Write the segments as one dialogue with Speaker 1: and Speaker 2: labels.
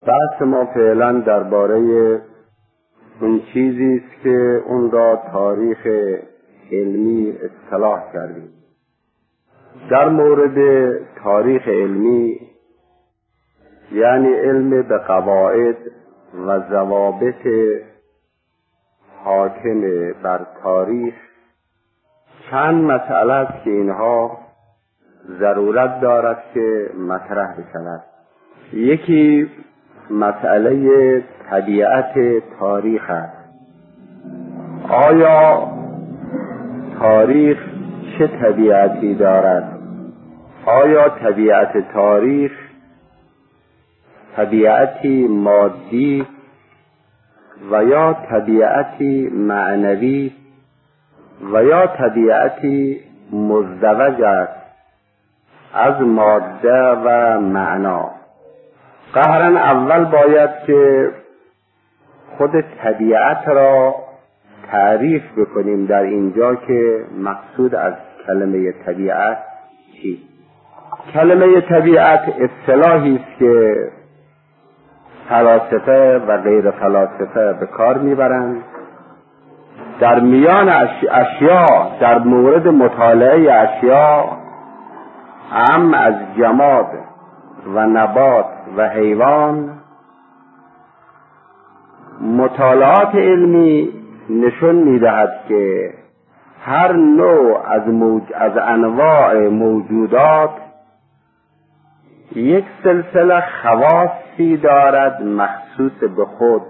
Speaker 1: بحث ما فعلا درباره اون چیزی است که اون را تاریخ علمی اصطلاح کردیم. در مورد تاریخ علمی یعنی علم به قواعد و ضوابط حاکم بر تاریخ چند مسئله است که اینها ضرورت دارد که مطرح بشود. یکی مسئله طبیعت تاریخ است. آیا تاریخ چه طبیعتی دارد؟ آیا طبیعت تاریخ طبیعتی مادی و یا طبیعتی معنوی و یا طبیعتی مزدوج است از ماده و معنا؟ قهرن اول باید که خود طبیعت را تعریف بکنیم در اینجا که مقصود از کلمه طبیعت چی؟ کلمه طبیعت اصطلاحی است که فلاسفه و غیر فلاسفه به کار میبرند در میان اشیاء، در مورد مطالعه اشیاء اعم از جماد و نبات و حیوان. مطالعات علمی نشون میدهد که هر نوع از انواع موجودات یک سلسله خواصی دارد مخصوص به خود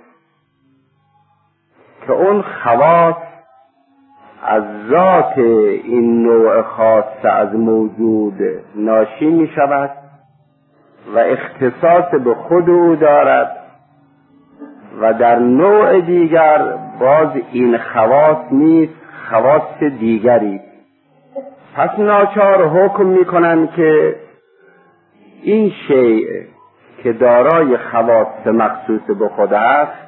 Speaker 1: که اون خواص از ذات این نوع خاص از موجود ناشی می شود و اختصاص به خود او دارد و در نوع دیگر باز این خواص نیست، خواص دیگری. پس ناچار حکم می کنند که این شیء که دارای خواص مخصوص به خود است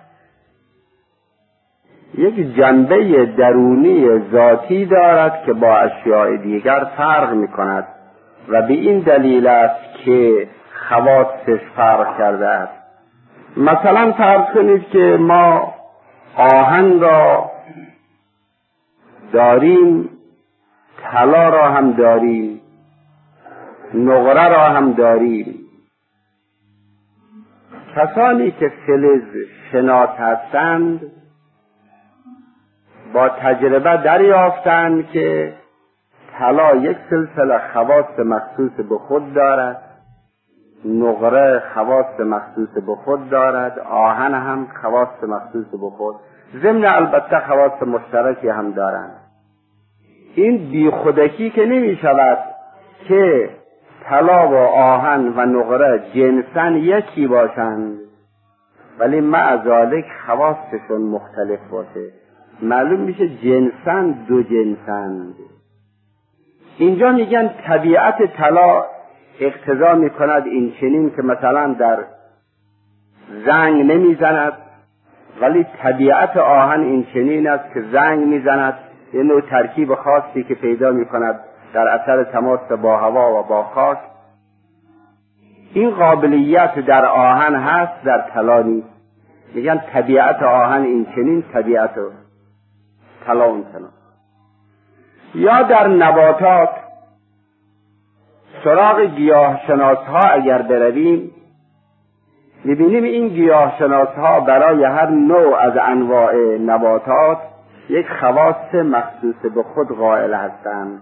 Speaker 1: یک جنبه درونی ذاتی دارد که با اشیاء دیگر فرق می کند و به این دلیل است که خواصش فرق کرده است. مثلا فرض کنید که ما آهن را داریم، طلا را هم داریم، نقره را هم داریم. کسانی که فلز شناس هستند با تجربه دریافتند که طلا یک سلسله خواص مخصوص به خود دارد، نقره خواص مخصوص به خود دارد، آهن هم خواص مخصوص به خود، ضمن البته خواص مشترکی هم دارند. این بیخودکی که نمی شود که طلا و آهن و نقره جنساً یکی باشند ولی مع ذالک خواصشون مختلف باشه، معلوم میشه جنساً دو جنسند. اینجا میگن طبیعت طلا اقتضا میکند این چنین که مثلا در زنگ نمیزند، ولی طبیعت آهن این چنین است که زنگ میزند، یه نوع ترکیب خاصی که پیدا میکند در اثر تماس با هوا و با خاک. این قابلیت در آهن هست، در طلا نیست. میگن طبیعت آهن این چنین، طبیعت طلا اون چنین. یا در نباتات سراغ گیاهشناس ها اگر برویم میبینیم این گیاهشناس ها برای هر نوع از انواع نباتات یک خواص مخصوص به خود قائل هستند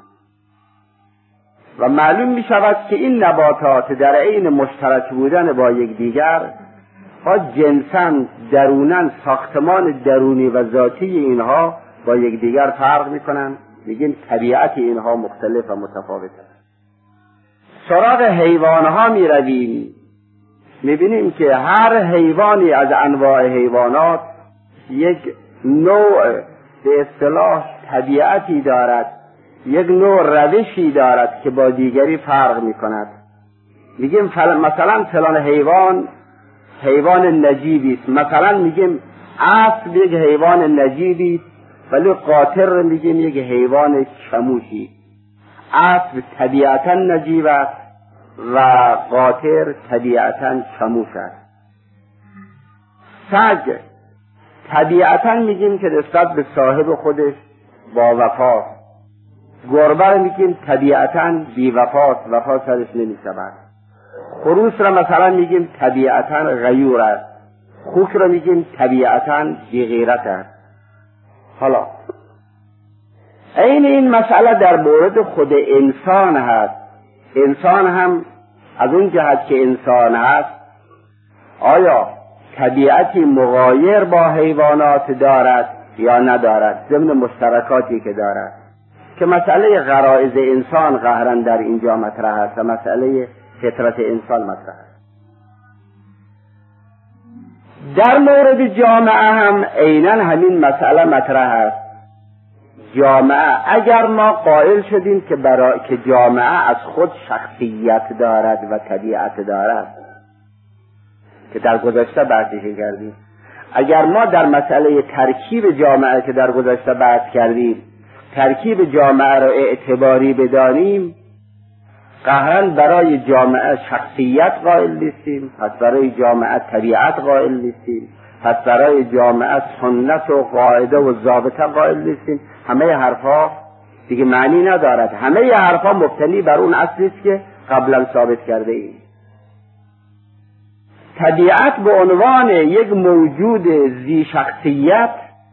Speaker 1: و معلوم می شود که این نباتات در عین مشترک بودن با یکدیگر با جنساً دروناً ساختمان درونی و ذاتی اینها با یکدیگر فرق می کنند. میگیم طبیعت اینها مختلف و متفاوت است. سراغ حیوانها می رویم میبینیم که هر حیوانی از انواع حیوانات یک نوع به اصطلاح طبیعتی دارد، یک نوع روشی دارد که با دیگری فرق می کند. میگیم مثلا فلان حیوان نجیبی است، مثلا میگیم اسب یک حیوان نجیبی است ولی قاطر میگیم یک حیوان چموشی. اسب طبیعتا نجیب است و قاطر طبیعتا چموش است. سگ طبیعتا میگیم که نسبت به صاحب خودش با وفا، گربه رو میگیم طبیعتا بی وفاست، وفا سرش نمیشود. خروس رو مثلا میگیم طبیعتا غیور است، خوک رو میگیم طبیعتا بی غیرت است. حالا این مسئله در مورد خود انسان هست. انسان هم از اون جهت که انسان هست، آیا طبیعتی مغایر با حیوانات دارد یا ندارد، ضمن مشترکاتی که دارد، که مسئله غرایز انسان قهرن در اینجا مطرح است و مسئله فطرت انسان مطرح است. در مورد جامعه هم عیناً همین مسئله مطرح است. جامعه اگر ما قائل شدیم که جامعه از خود شخصیت دارد و طبیعت دارد، که در گذشته بحثی کردیم، اگر ما در مسئله ترکیب جامعه که در گذشته بحث کردیم ترکیب جامعه را اعتباری بدانیم، قهرن برای جامعه شخصیت قائل نیستیم، پس برای جامعه طبیعت قائل نیستیم، پس برای جامعه سنت و قاعده و ضابطه قائل نیستیم. همه حرفا دیگه معنی ندارد. همه حرفا مبتنی بر اون اصلی است که قبلا ثابت کرده ایم. طبیعت به عنوان یک موجود ذی شخصیت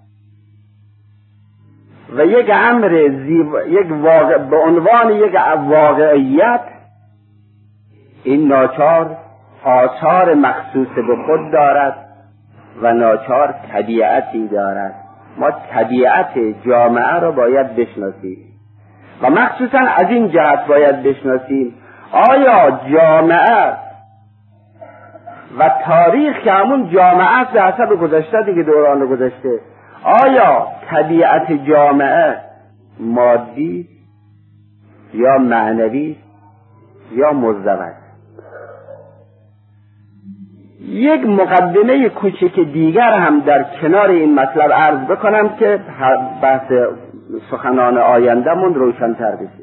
Speaker 1: و یک امر به عنوان یک واقعیت، این ناچار آثار مخصوص به خود دارد و ناچار طبیعتی دارد. ما طبیعت جامعه را باید بشناسیم و مخصوصا از این جهت باید بشناسیم آیا جامعه و تاریخ که همون جامعه است به حسب گذشته دیگه، دوران گذشته، آیا طبیعت جامعه مادی یا معنوی یا مزدوج؟ یک مقدمه کوچک دیگر هم در کنار این مطلب عرض بکنم که بحث سخنان آینده‌مون روشن‌تر بشه.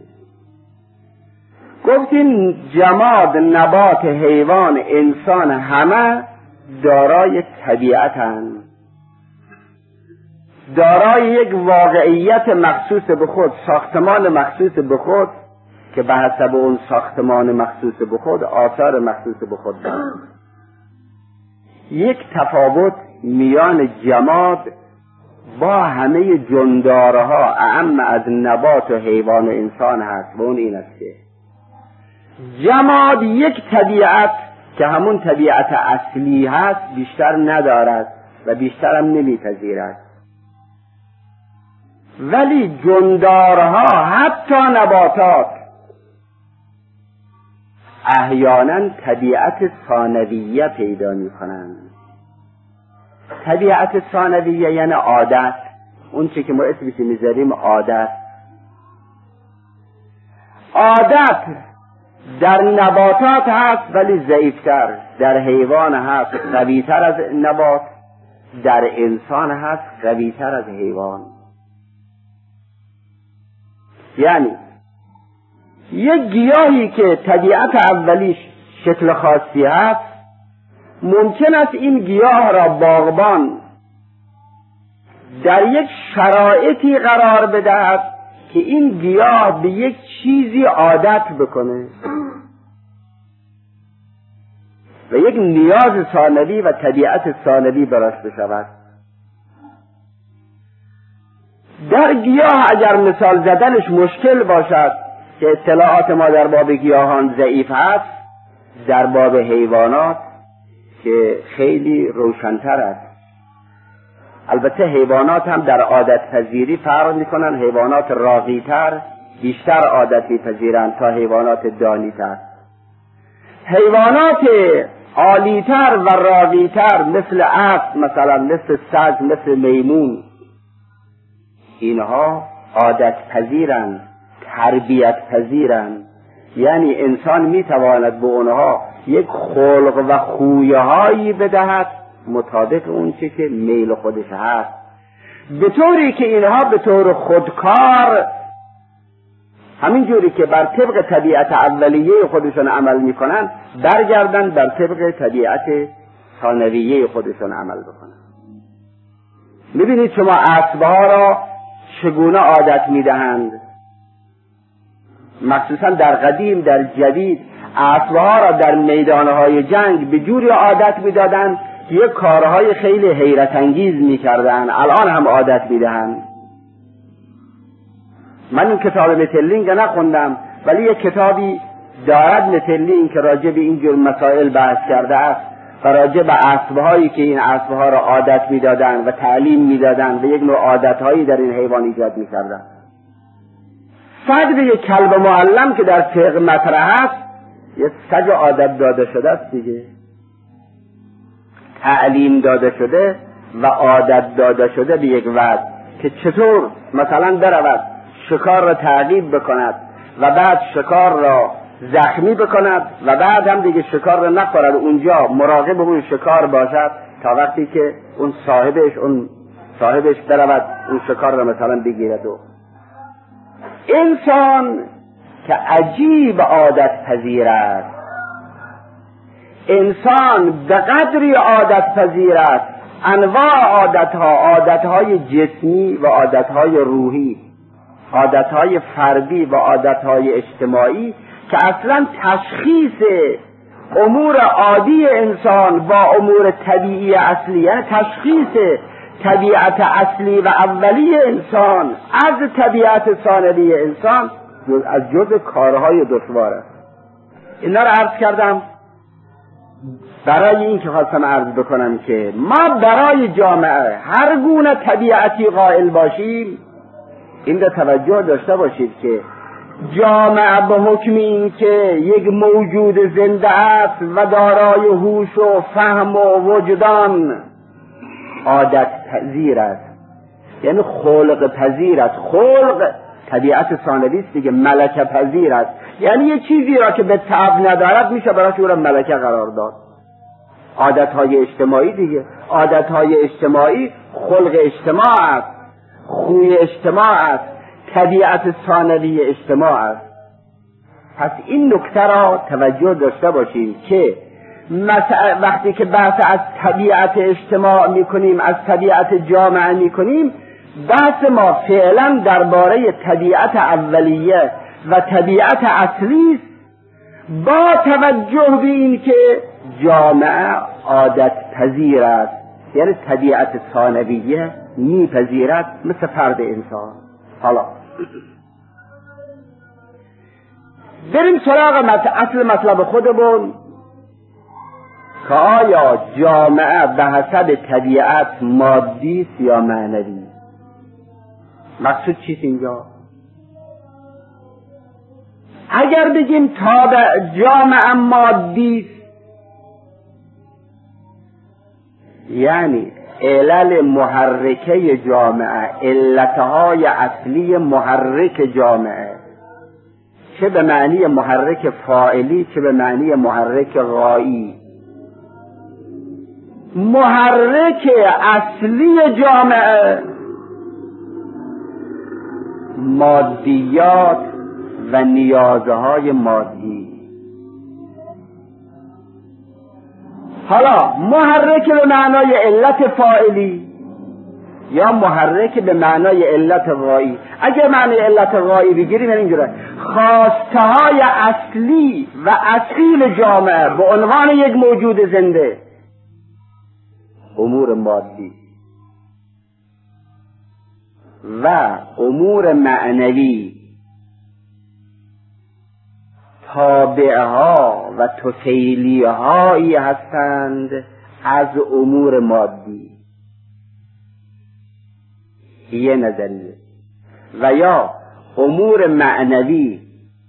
Speaker 1: گفتیم جماد، نبات، حیوان، انسان همه دارای طبیعتند، دارای یک واقعیت مخصوص به خود، ساختمان مخصوص به خود که به حسب اون ساختمان مخصوص به خود آثار مخصوص به خود دارد. یک تفاوت میان جماد با همه جندارها اعم از نبات و حیوان و انسان هست و اون این است که جماد یک طبیعت که همون طبیعت اصلی هست بیشتر ندارد و بیشتر هم نمیپذیرد، ولی جندارها حتی نباتات احیانا طبیعت ثانویه پیدا می کنند. طبیعت ثانویه یعنی عادت، اون چی که ما اسمش میذاریم عادت. عادت در نباتات هست ولی ضعیفتر، در حیوان هست قویتر از نبات، در انسان هست قویتر از حیوان. یعنی یک گیاهی که طبیعت اولیش شکل خاصی هست، ممکن است این گیاه را باغبان در یک شرایطی قرار بدهد که این گیاه به یک چیزی عادت بکنه و یک نیاز ثانوی و طبیعت ثانوی براش بشود. در گیاه اگر مثال زدنش مشکل باشد که اطلاعات ما در باب گیاهان ضعیف هست، در باب حیوانات که خیلی روشن‌تر است. البته حیوانات هم در عادت پذیری فرق می‌کنن، حیوانات راقی‌تر بیشتر عادت می‌پذیرند تا حیوانات دانی‌تر. حیوانات عالی‌تر و راقی‌تر مثل اسب مثلا، مثل سگ، مثل میمون، اینها عادت پذیرند، تربیت پذیرند. یعنی انسان میتواند به اونها یک خلق و خویه هایی بدهد مطابق اون چه که میل خودش هست، به طوری که اینها به طور خودکار همین جوری که بر طبق طبیعت اولیه خودشون عمل میکنن برگردن بر طبق طبیعت ثانویه خودشون عمل بکنن. میبینید شما اسبها را چگونه عادت میدهند، مخصوصا در قدیم در جدید اسبها را در میدانهای جنگ به جوری عادت میدادند که یک کارهای خیلی حیرت انگیز میکردند، الان هم عادت میدهند. من این کتاب متلینگ نخوندم، ولی یک کتابی دارد متلینگ که راجع به این جور مسائل بحث کرده است و راجع به اسبهایی که این اسبها را عادت میدادند و تعلیم میدادند و یک نوع عادتهایی در این حیوان ایجاد میکردند. صد یک کلب معلم که در فقه مطرح است، یک سگ عادت داده شده است دیگه، تعلیم داده شده و عادت داده شده به یک وضع که چطور مثلا برود شکار را تعقیب بکند و بعد شکار را زخمی بکند و بعد هم دیگه شکار را نخورد، اونجا مراقب اون شکار باشد تا وقتی که اون صاحبش برود اون شکار را مثلا بگیرد. و انسان که عجیب عادت پذیر است، انسان به قدری عادت پذیر است، انواع عادتهای جسمی و عادتهای روحی، عادتهای فردی و عادتهای اجتماعی که اصلا تشخیص امور عادی انسان با امور طبیعی اصلی، یعنی تشخیص طبیعت اصلی و اولی انسان از طبیعت ثانوی انسان از جزء کارهای دشوار است. اینا رو عرض کردم برای این که خواستم عرض بکنم که ما برای جامعه هر گونه طبیعتی قائل باشیم، این رو توجه داشته باشید که جامعه به حکم این که یک موجود زنده است و دارای هوش و فهم و وجدان عادت پذیر است، یعنی خلق پذیر است. خلق طبیعت ثانوی است دیگه، ملکه پذیر است، یعنی یه چیزی را که به طبع ندارد میشه براش او را ملکه قرار داد. عادتهای اجتماعی دیگه، عادتهای اجتماعی خلق اجتماع است، خوی اجتماع است، طبیعت ثانوی اجتماع است. پس این نکته را توجه داشته باشیم که وقتی که بحث از طبیعت اجتماع میکنیم، از طبیعت جامعه میکنیم، بحث ما فعلا درباره طبیعت اولیه و طبیعت اصلی است، با توجه به این که جامعه عادت پذیر است، یعنی طبیعت ثانویه میپذیرد مثل فرد انسان. حالا بریم سراغ اصل مطلب خودمون که آیا جامعه به حسب طبیعت مادی است یا معنوی؟ مقصود چیست اینجا؟ اگر بگیم جامعه مادی است، یعنی علل محرکه جامعه، علتهای اصلی محرک جامعه، چه به معنی محرک فاعلی چه به معنی محرک غایی، محرک اصلی جامعه مادیات و نیازهای مادی. حالا محرک به معنای علت فاعلی یا محرک به معنای علت غایی. اگر معنای علت غایی بگیریم یعنی اینجوره: خواسته های اصلی و اصیل جامعه به عنوان یک موجود زنده امور مادی و امور معنوی تابعها و تفیلیهایی هستند از امور مادی. یه نظریه. و یا امور معنوی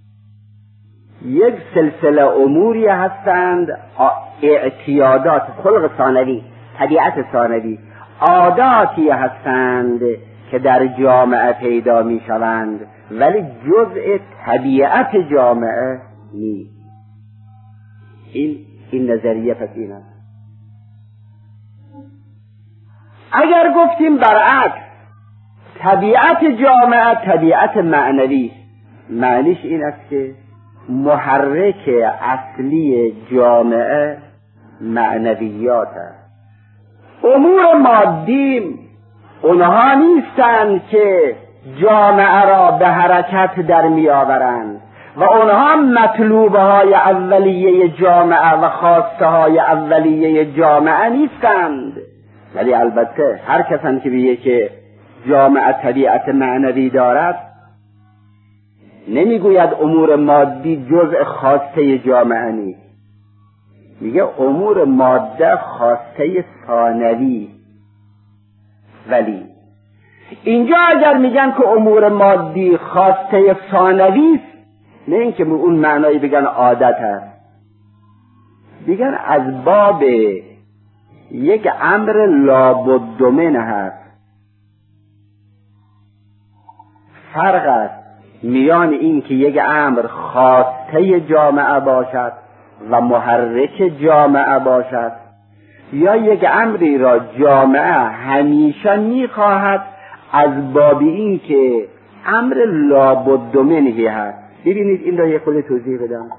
Speaker 1: یک سلسله اموری هستند، اعتیادات، خلق ثانوی، طبیعت ثانوی، عاداتی هستند که در جامعه پیدا می شوند ولی جزء طبیعت جامعه نیست. این نظریه پس این است. اگر گفتیم برعکس طبیعت جامعه طبیعت معنوی، معنیش این است که محرک اصلی جامعه معنویات است. امور مادی اونها نیستند که جامعه را به حرکت در می آورند و اونها مطلوبه های اولیه جامعه و خواسته های اولیه جامعه نیستند. ولی البته هر کسی که بگه که جامعه طبیعت معنوی دارد نمیگوید امور مادی جزء خواسته جامعه نیست، میگه امور ماده خواسته ثانوی. ولی اینجا اگر میگن که امور مادی خواسته ثانوی است، نه اینکه اون معنایی بگن عادت است، بگن از باب یک امر لابد منه هست. فرق است میان این که یک امر خواسته جامعه باشد و محرک جامعه باشد یا یک امری را جامعه همیشه میخواهد از باب این که امر لابد منه هست. ببینید این را یک خود توضیح بدم.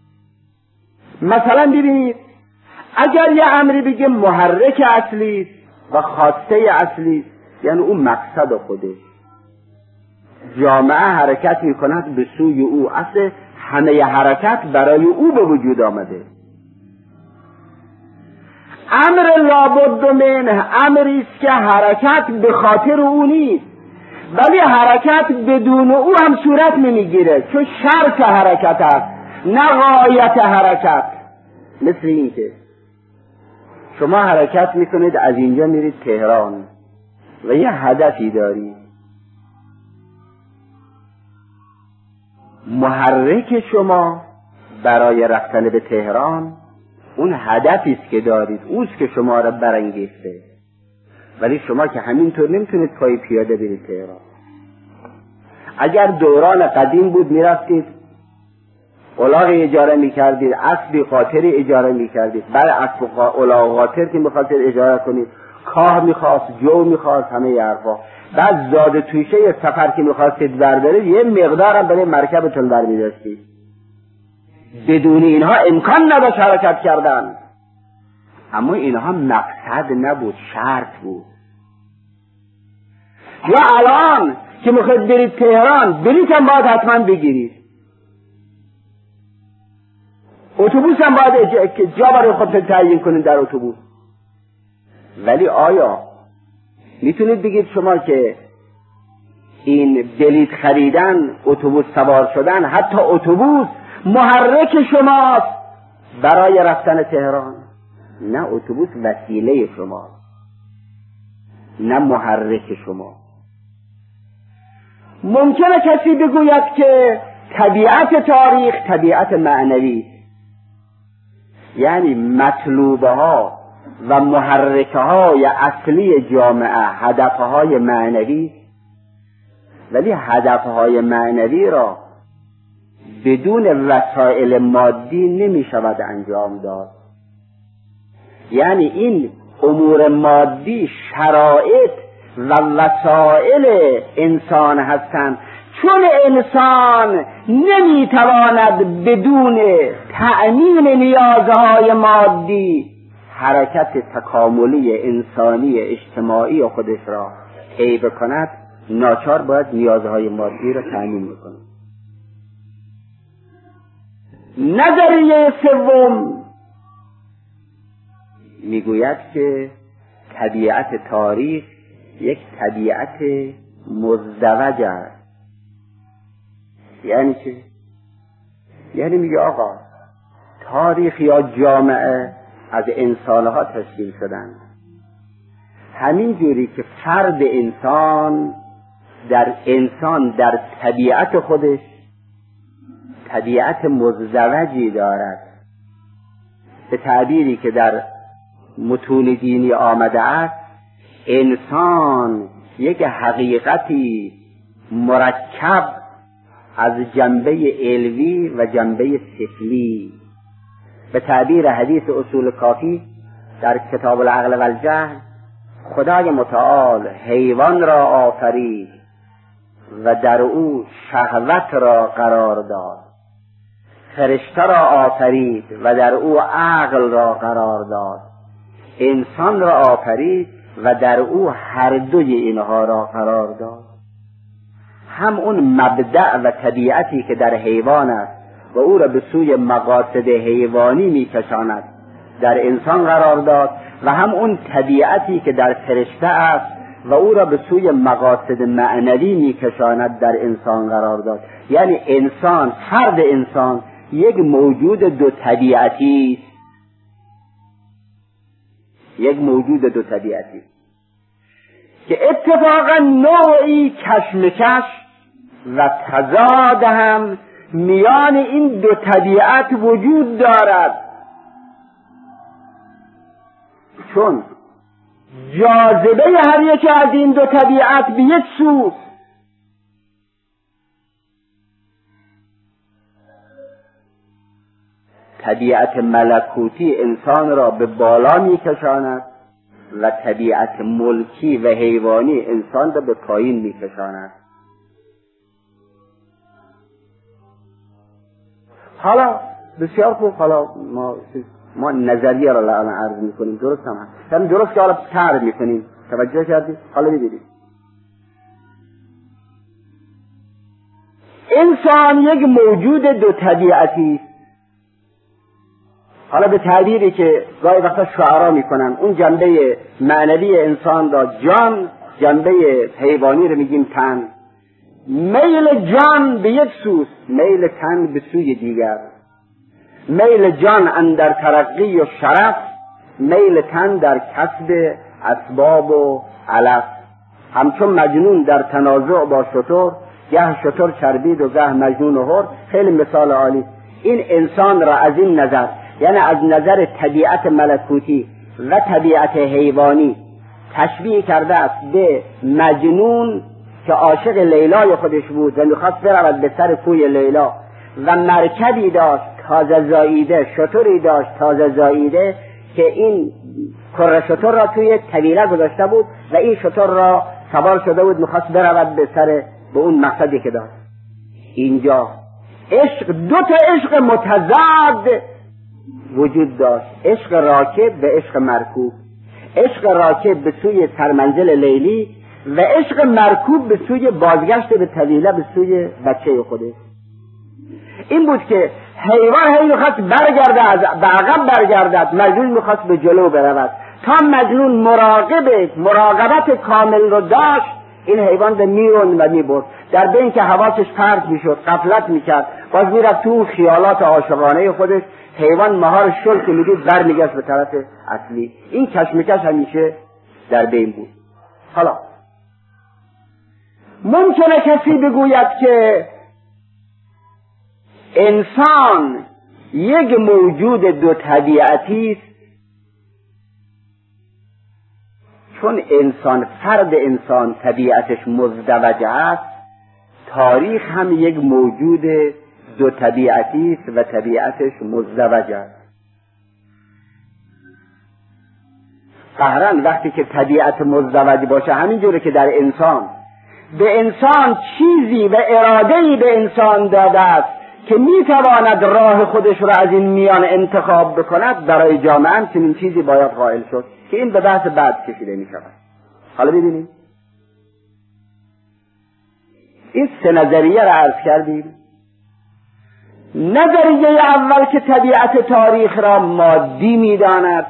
Speaker 1: مثلا ببینید اگر یه امری بگه محرک اصلی است و خواسته اصلی است، یعنی اون مقصد خودش، جامعه حرکت میکند به سوی او، اصل همه حرکت برای او به وجود آمده. امر لابد منه امری است که حرکت به خاطر او نیست، ولی حرکت بدون او هم صورت نمیگیره، چون شرط حرکت است نه غایت حرکت. مثل این که شما حرکت میکنید از اینجا میرید تهران و یه هدفی دارید، محرک شما برای رفتن به تهران اون هدفی است که دارید، اوست که شما را برانگیخته. ولی شما که همینطور نمیتونید پای پیاده برید تهران. اگر دوران قدیم بود میرفتید الاغی اجاره میکردید، اسبی قاطری اجاره میکردید، برای اسب الاغ قاطر که میخواستید اجاره کنید کاه میخواست، جو میخواست، همه یه حرفا. بعد زاد توشه یه سفر که میخواستید بردارید یه مقدارم برای مرکبتون برمیداشتید. بدون اینها امکان نداشت حرکت کردن. اما اینها مقصد نبود، شرط بود. یا الان که میخواید برید تهران بلیط هم باید حتما بگیرید، اتوبوس هم باید جا برای خودتون تعیین کنید در اتوبوس. ولی آیا میتونید بگید شما که این بلیط خریدن، اتوبوس سوار شدن، حتی اتوبوس محرک شماست برای رفتن تهران؟ نه، اتوبوس وسیله شما، نه محرک شما. ممکنه کسی بگوید که طبیعت تاریخ طبیعت معنوی، یعنی مطلوبه ها و محرکه های اصلی جامعه هدفه های معنوی، ولی هدفه های معنوی را بدون وسایل مادی نمی شود انجام داد. یعنی این امور مادی شرایط و وسایل انسان هستند، چون انسان نمیتواند بدون تأمین نیازهای مادی حرکت تکاملی انسانی اجتماعی خودش را طی بکند، ناچار باید نیازهای مادی را تأمین بکند. نظریه سوم میگوید که طبیعت تاریخ یک طبیعت مزدوج است. یعنی چه؟ یعنی میگه آقا تاریخ یا جامعه از انسانها تشکیل شدند، همین جوری که فرد انسان در طبیعت خودش طبیعت مزدوجی دارد، به تعبیری که در متون دینی آمده است، انسان یک حقیقتی مرکب از جنبه علوی و جنبه سفلی. به تعبیر حدیث اصول کافی در کتاب العقل و الجهل، خدای متعال حیوان را آفرید و در او شهوت را قرار داد. فرشته را آفرید و در او عقل را قرار داد، انسان را آفرید و در او هر دوی اینها را قرار داد. هم اون مبدأ و طبیعتی که در حیوان است و او را به سوی مقاصد حیوانی میکشاند در انسان قرار داد، و هم اون طبیعتی که در فرشته است و او را به سوی مقاصد معنوی میکشاند در انسان قرار داد. یعنی انسان، فرد انسان یک موجود دو طبیعتی است، یک موجود دو طبیعتی که اتفاقا نوعی کشمکش و تضاد هم میان این دو طبیعت وجود دارد، چون جاذبه هر یک از این دو طبیعت به یک سو، طبیعت ملکوتی انسان را به بالا میکشاند و طبیعت ملکی و حیوانی انسان را به پایین میکشاند. حالا بسیار خوب، حالا ما نظریه را الان عرض میکنیم، درست هم هست، یعنی درست که حالا تعریف میکنیم، توجه کردید؟ حالا ببینید انسان یک موجود دو طبیعتی است. حالا به تعبیری که گاهی وقتا شعرا میکنن، اون جنبه معنوی انسان را جان، جنبه حیوانی رو میگیم تن. میل جان به یک سوست، میل تن به سوی دیگر. میل جان اندر ترقی و شرف، میل تن در کسب اسباب و علف. همچون مجنون در تنازع با شتر، گه شتر چربید و گه مجنون و هر. خیلی مثال عالی. این انسان را از این نظر، یعنی از نظر طبیعت ملکوتی و طبیعت حیوانی تشبیه کرده است به مجنون که عاشق لیلای خودش بود و میخواست برود به سر کوی لیلا و مرکبی داشت تازه زاییده، شتری داشت تازه زاییده که این کره شتر را توی طویله گذاشته بود و این شتر را سوار شده بود، میخواست برود به اون مقصدی که داشت. اینجا عشق، دو تا عشق متضاد وجود داشت، عشق راکب و عشق مرکوب. عشق راکب به سوی سرمنزل لیلی و عشق مرکوب به سوی بازگشت به طویله، به سوی بچه خودش. این بود که حیوان هی میخواست برگرده، به عقب برگردد، مجنون میخواست به جلو برود. تا مجنون مراقبت کامل رو داشت، این حیوان به میرون و میبرد، در بین که حواسش پرت میشد، غفلت میکرد، باز میرفت تو اون خیالات عاشقانه خودش. حیوان مهار شل که میدید برمیگشت به طرف اصلی. این کشمکش همیشه در بین بود. حالا ممکنه کسی بگوید که انسان یک موجود دو طبیعتی است، چون انسان، فرد انسان طبیعتش مزدوج است، تاریخ هم یک موجود دو طبیعتی است و طبیعتش مزدوج است. قهرن وقتی که طبیعت مزدوج باشه، همینجوره که در انسان، به انسان چیزی و اراده‌ای به انسان داده است که میتواند راه خودش را از این میان انتخاب بکند، برای جامعه هم چنین چیزی باید قائل شد که این به بحث بعد کشیده می شود. حالا ببینید این سه نظریه را عرض کردیم. نظریه اول که طبیعت تاریخ را مادی می‌داند،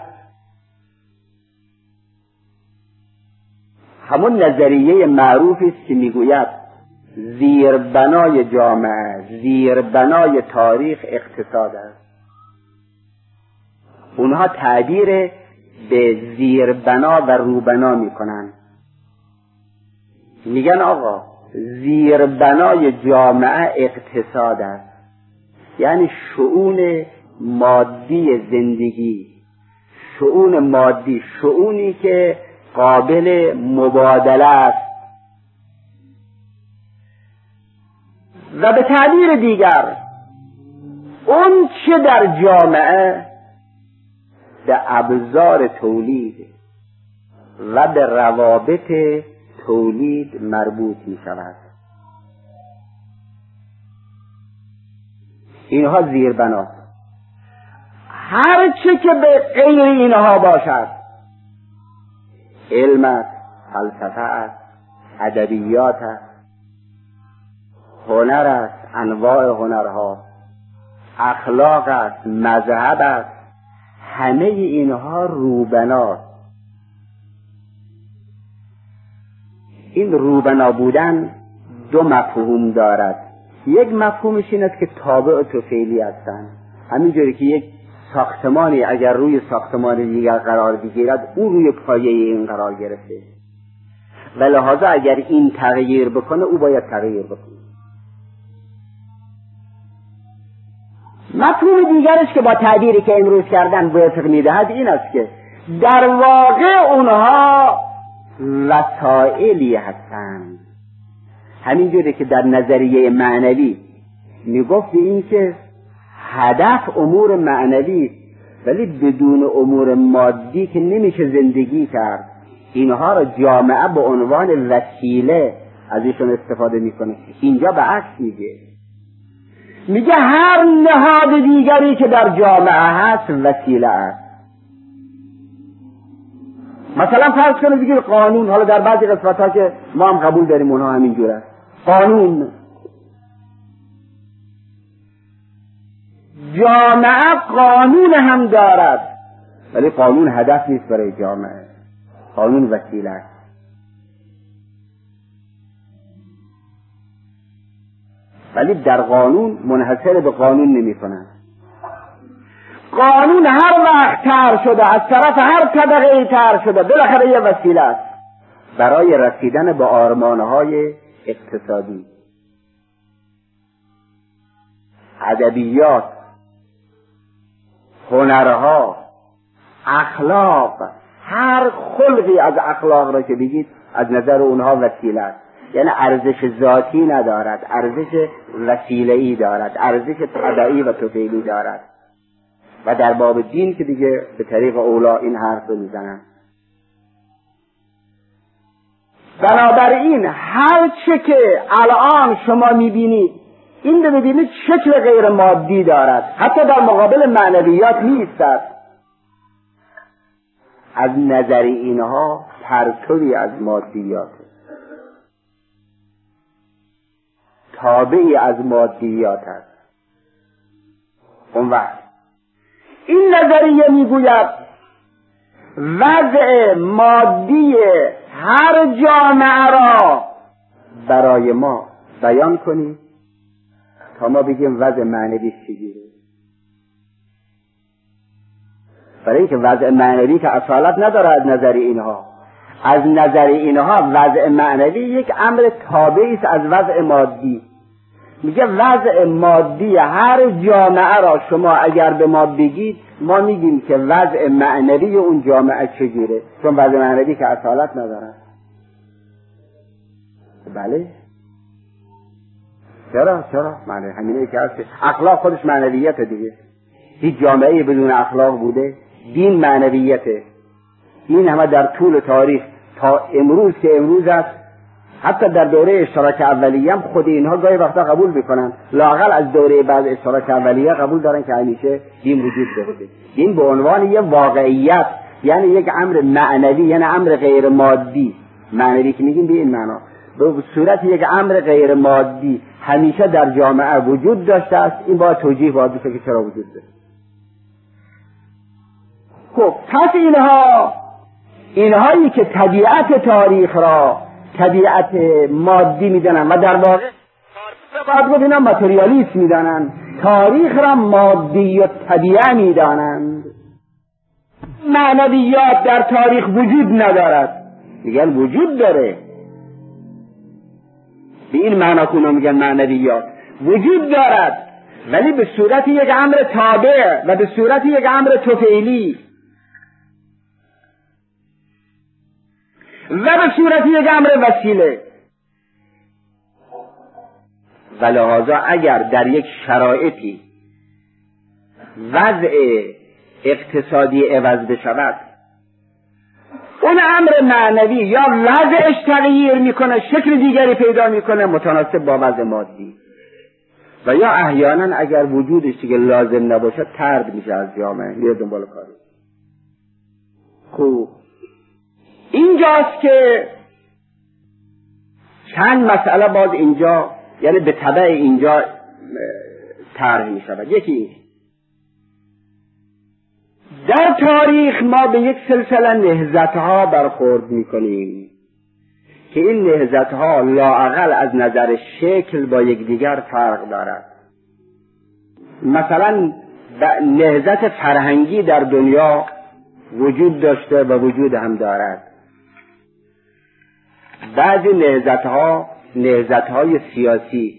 Speaker 1: همون نظریه معروفی است که میگوید زیربنای جامعه، زیربنای تاریخ اقتصاد است. اونها تعبیر به زیربنا و روبنا میکنن، میگن آقا زیربنای جامعه اقتصاد است، یعنی شؤون مادی زندگی، شؤون مادی، شؤونی که قابل مبادله است. و به تعبیر دیگر اون چه در جامعه به ابزار تولید و به روابط تولید مربوط می شود، اینها زیربناست. هر چه که به غیر اینها باشد، علم است، فلسفه است، ادبیات است، هنر است، انواع هنرها، اخلاق است، مذهب است، همه اینها روبناست. این روبنا بودن دو مفهوم دارد. یک مفهومش این است که تابع و طفیلی هستند. همینجوری که یک ساختمانی اگر روی ساختمان دیگر قرار بگیرد، اون روی پایه این قرار گرفته و لحاظا اگر این تغییر بکنه، او باید تغییر بکنه. مفهوم دیگرش که با تعبیری که امروز کردن وفق میدهد این است که در واقع اونها وسائلی هستند. همینجوری که در نظریه معنوی میگفت این که هدف امور معنوی، ولی بدون امور مادی که نمیشه زندگی کرد. اینها را جامعه به عنوان وسیله ازشون استفاده میکنه. اینجا به عکس میگه هر نهاد دیگری که در جامعه هست وسیله است. مثلا فرض کنید بگید قانون، حالا در بعضی قسمت‌ها که ما هم قبول داریم اونها همینجور است. قانون، جامعه قانون هم دارد، ولی قانون هدف نیست برای جامعه، قانون وسیله است. ولی در قانون منحصر به قانون نمی کنند. قانون هر وقت طرح شده، از طرف هر طبقه طرح شده، بالاخره یه وسیله است برای رسیدن به آرمانهای اقتصادی. ادبیات، هنرها، اخلاق، هر خلقی از اخلاق را که بگید از نظر اونها وسیله است. یعنی ارزش ذاتی ندارد، ارزش وسیله‌ای دارد، ارزش تبعی و طفیلی دارد. و در باب دین که دیگه به طریق اولا این حرف رو میزنن. بنابراین هر چه که الان شما میبینید، این رو ببینید شکل غیر مادی دارد، حتی در مقابل معنویات نیستد. از نظر اینها پرتوی از مادیات، تابعی از مادیات است. اون وقت این نظریه میگوید وضع مادی هر جامعه را برای ما بیان کنید تا ما بگیم وضع معنوی چگونه. برای اینکه وضع معنوی که اصالت نداره از نظر اینها. از نظر اینها وضع معنوی یک امر تابعی است از وضع مادی. میگه وضع مادی هر جامعه را شما اگر به ما بگید، ما میگیم که وضع معنوی اون جامعه چگونه، چون وضع معنوی که اصالت نداره. بله چرا معنی همینه که هست. اخلاق خودش معنویت دیگه. هیچ جامعه بدون اخلاق بوده؟ دین معنویته. این همه در طول تاریخ تا امروز که امروز است، حتی در دوره اشتراک اولیه هم خود اینها گاهی وقتا قبول میکنن، لااقل از دوره بعد اشتراک اولیه قبول دارن که همیشه دین وجود داشته. دین به عنوان یه واقعیت، یعنی یک امر معنوی، یعنی امر غیر مادی. معنوی که میگیم به این معنا، به صورت یک امر غیر مادی همیشه در جامعه وجود داشته است. این باید توجیه باید بشه که چرا وجود داره. خب پس اینهایی که طبیعت تاریخ را طبیعت مادی میدانن و در واقع باید گفت اینا ماتریالیست میدانن، تاریخ را مادی و طبیعه میدانند. معنویات در تاریخ وجود ندارد، میگن وجود داره. به این معنا که اونا میگن معنویات وجود دارد، ولی به صورت یک امر تابع و به صورت یک امر طفیلی و به صورت یک امر وسیله. و لحاظا اگر در یک شرایطی وضع اقتصادی عوض بشود، اون امر معنوی یا وضعش تغییر میکنه، شکل دیگری پیدا میکنه متناسب با وضع مادی. و یا احیانا اگر وجودش دیگه لازم نباشه طرد میشه از جامعه، میره دنبال کاری. خوب اینجاست که چند مسئله باز اینجا، یعنی به تبع اینجا طرح می شود. یکی در تاریخ ما به یک سلسله نهضت‌ها برخورد می‌کنیم که این نهضت‌ها لااقل از نظر شکل با یکدیگر فرق دارد. مثلا نهضت فرهنگی در دنیا وجود داشته و وجود هم دارد. بعضی نهضت‌های سیاسی،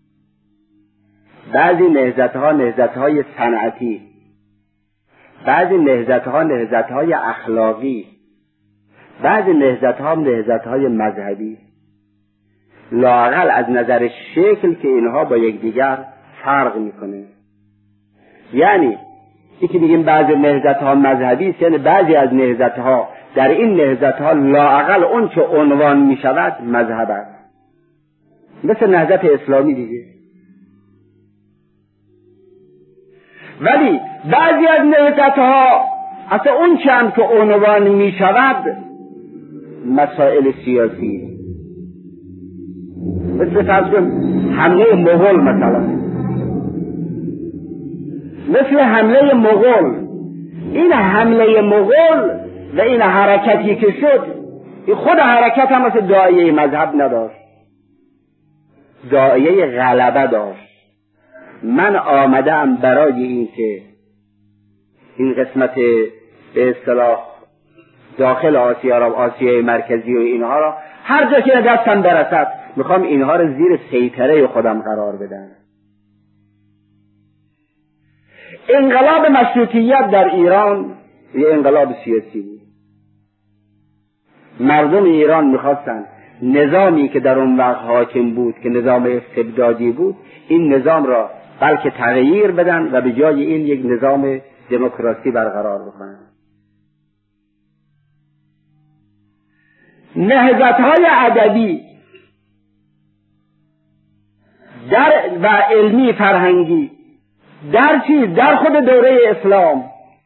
Speaker 1: بعضی نهضت‌های صنعتی، بعضی نهضت‌های اخلاقی، بعضی نهضت‌های مذهبی. لااقل از نظر شکل که اینها با یکدیگر فرق میکنه. یعنی یکی بگیم بعضی نهضت‌ها مذهبی است، یعنی بعضی از نهضت‌ها در این نهضت‌ها لااقل اون چه عنوان میشود مذهب است، مثل نهضت اسلامی دیگه. ولی بعضی از نهضت‌ها اصلا اون چه هم که عنوان میشود مسائل سیاسی، مثل فرض کن حمله مغول، مثل حمله مغول. این حمله مغول و این حرکتی که شد، خود حرکت هم مثل داعیه مذهب نداشت، داعیه غلبه داشت. من آمدم برای این که این قسمت به اصطلاح داخل آسیای مرکزی و اینها را هر جا که دستم برسد میخوام اینها را زیر سیطره خودم قرار بدم. انقلاب مشروطیت در ایران یه انقلاب سیاسی بود. مردم ایران میخواستن نظامی که در اون وقت حاکم بود که نظام استبدادی بود، این نظام را بلکه تغییر بدن و به جای این یک نظام دموکراسی برقرار بکنن. نهضت‌های ادبی و علمی فرهنگی در خود دوره اسلام،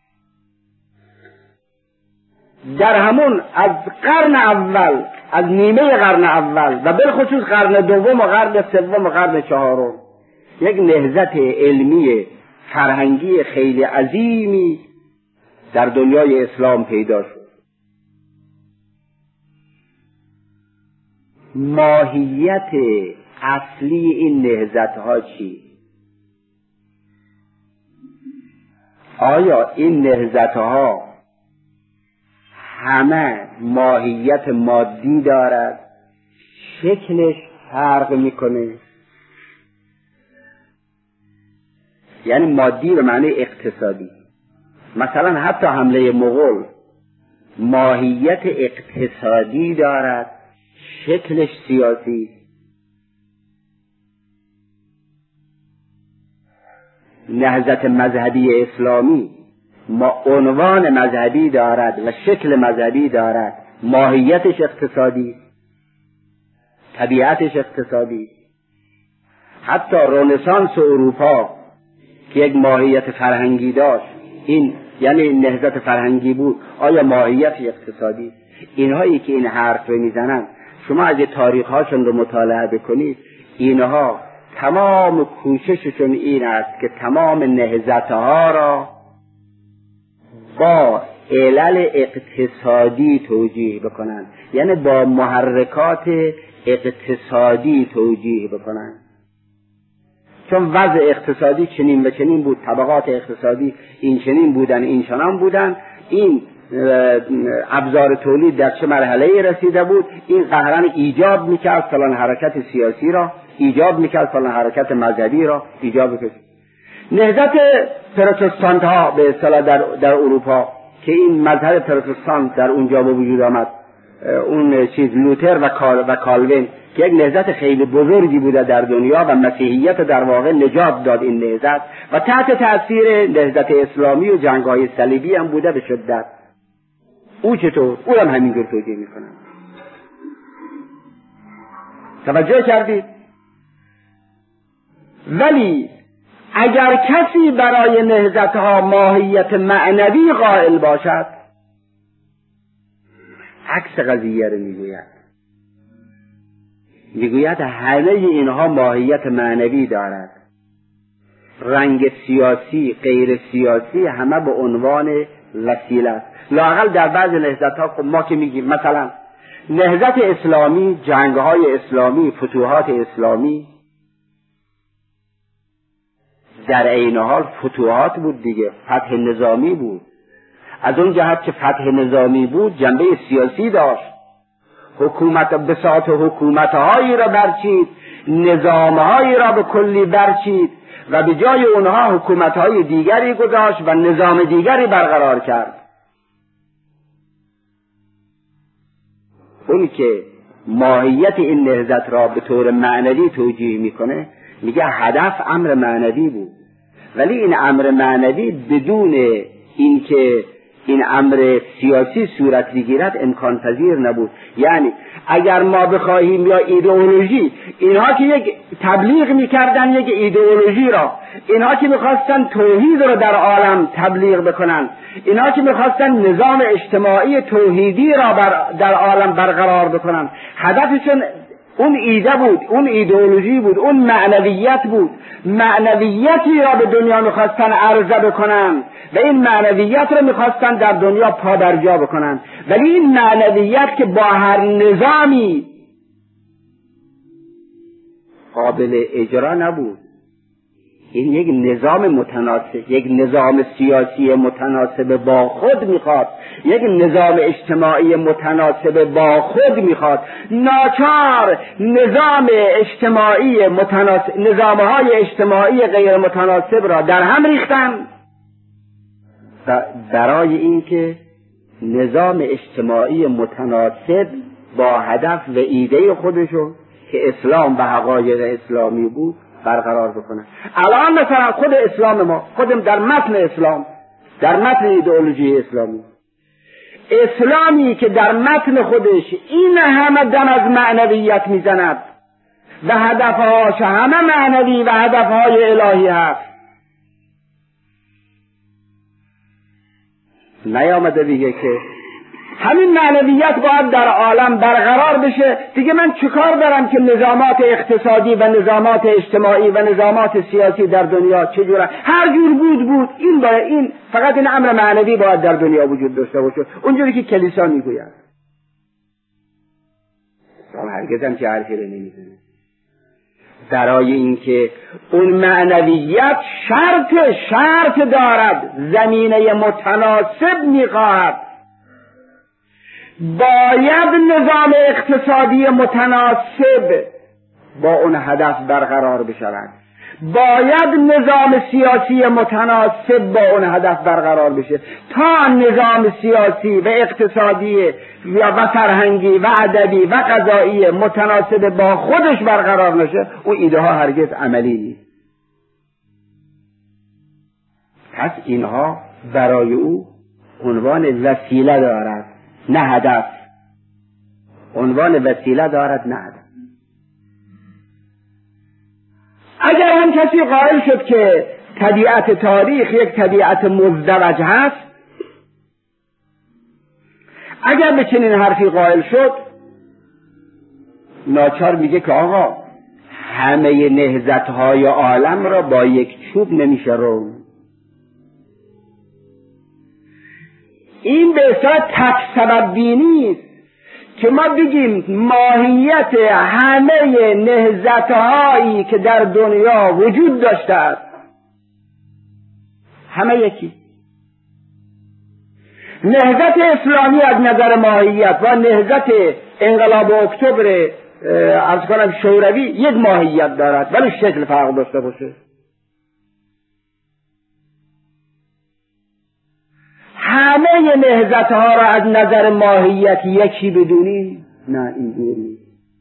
Speaker 1: در همون از قرن اول، از نیمه قرن اول و بالخصوص قرن دوم و قرن سوم و قرن چهارم، یک نهضت علمی فرهنگی خیلی عظیمی در دنیای اسلام پیدا شد. ماهیت اصلی این نهضت‌ها چی؟ آیا این نهضت‌ها همه ماهیت مادی دارد؟ شکلش فرق میکنه؟ یعنی مادی به معنی اقتصادی. مثلا حتی حمله مغول ماهیت اقتصادی دارد، شکلش سیاسی. نهضت مذهبی اسلامی عنوان مذهبی دارد و شکل مذهبی دارد، ماهیتش اقتصادی، طبیعتش اقتصادی. حتی رنسانس اروپا که یک ماهیت فرهنگی داشت، این یعنی نهضت فرهنگی بود، آیا ماهیت اقتصادی؟ اینهایی که این حرف رو میزنن، شما اگه تاریخ‌هاشون رو مطالعه بکنید، اینها تمام کوشششون این است که تمام نهضت‌ها را با علل اقتصادی توجیه بکنن، یعنی با محرکات اقتصادی توجیه بکنن. چون وضع اقتصادی چنین و چنین بود، طبقات اقتصادی این چنین بودن، این چنان بودن، این ابزار تولید در چه مرحله‌ای رسیده بود، این قهرن ایجاب میکرد فلان حرکت سیاسی را، ایجاب میکرد فلان حرکت مذهبی را، ایجاب میکرد. نهضت پروتستانت ها به اصطلاح در اروپا که این مذهب پروتستان در اونجا به وجود آمد، اون لوتر و کالوین که یک نهضت خیلی بزرگی بوده در دنیا و مسیحیت در واقع نجات داد این نهضت و تحت تاثیر نهضت اسلامی و جنگ‌های صلیبی هم بوده به شدت. او چطور؟ او هم همینجور توجیه میکنن. توجه کردید؟ ولی اگر کسی برای نهضتها ماهیت معنوی قائل باشد، عکس قضیه رو میگوید همه اینها ماهیت معنوی دارد، رنگ سیاسی غیر سیاسی همه به عنوان وسیله است. لااقل در بعض نهضت‌ها خب ما که میگیم مثلا نهضت اسلامی، جنگ‌های اسلامی، فتوحات اسلامی، در عین حال فتوحات بود دیگه، فتح نظامی بود. از اون جهت که فتح نظامی بود جنبه سیاسی داشت، بساط حکومت‌هایی را برچید، نظام‌هایی را به کلی برچید و به جای اونها حکومت‌های دیگری گذاشت و نظام دیگری برقرار کرد. اون که ماهیت این نهضت را به طور معنوی توجیه میکنه میگه هدف امر معنوی بود، ولی این امر معنوی بدون اینکه این امر سیاسی صورت بگیرد امکان پذیر نبود. یعنی اگر ما بخواهیم یا ایدئولوژی، اینها که یک تبلیغ میکردن یک ایدئولوژی را، اینها که میخواستن توحید را در عالم تبلیغ بکنن، اینها که میخواستن نظام اجتماعی توحیدی را در عالم برقرار بکنن، هدفشون اون ایده بود، اون ایدئولوژی بود، اون معنویت بود. معنویتی را به دنیا میخواستن عرضه بکنن و این معنویت را میخواستن در دنیا پابرجا بکنن، ولی این معنویت که با هر نظامی قابل اجرا نبود. این یک نظام متناسب، یک نظام سیاسی متناسب با خود میخواد، یک نظام اجتماعی متناسب با خود میخواد. ناچار نظام اجتماعی متناسب، نظامهای اجتماعی غیر متناسب را در هم ریختن برای اینکه نظام اجتماعی متناسب با هدف و ایده خودشو که اسلام و حقایق اسلامی بود برقرار بکنن. الان مثلا خود اسلام ما، خودم در متن اسلام، در متن ایدئولوژی اسلامی، اسلامی که در متن خودش این همه دم از معنویت میزند و هدفهاش همه معنوی و هدفهای الهی هست، نیامده دیگه که همین معنویت باید در عالم برقرار بشه. دیگه من چیکار دارم که نظامات اقتصادی و نظامات اجتماعی و نظامات سیاسی در دنیا چجوره؟ هر جور بود این فقط این امر معنوی باید در دنیا وجود داشته باشه، اونجوری که کلیسا میگوید. هرگز هم که حرفی رو نمیزنه. برای اینکه اون معنویت شرط دارد، زمینه متناسب میخواهد، باید نظام اقتصادی متناسب با اون هدف برقرار بشود، باید نظام سیاسی متناسب با اون هدف برقرار بشه. تا نظام سیاسی و اقتصادی و فرهنگی و ادبی و قضایی متناسب با خودش برقرار نشه، اون ایده ها هرگز عملی نیست. پس اینها برای او عنوان وسیله دارد نه هدف، عنوان وسیله دارد نه هدف. اگر هم کسی قائل شد که طبیعت تاریخ یک طبیعت مزدوج هست، اگر به چنین حرفی قائل شد، ناچار میگه که آقا همه نهضت‌های عالم را با یک چوب نمیشه رو. این به اصطلاح تک سبب بینی است که ما بگیم ماهیت همه نهضت‌هایی که در دنیا وجود داشته است همه یکی. نهضت اسلامی از نظر ماهیت و نهضت انقلاب اکتبر عرض کنم شوروی یک ماهیت دارد، ولی شکل فرق داشته باشه. همه نهضت‌ها را از نظر ماهیت یکی بدونی؟ نه، اینجوری.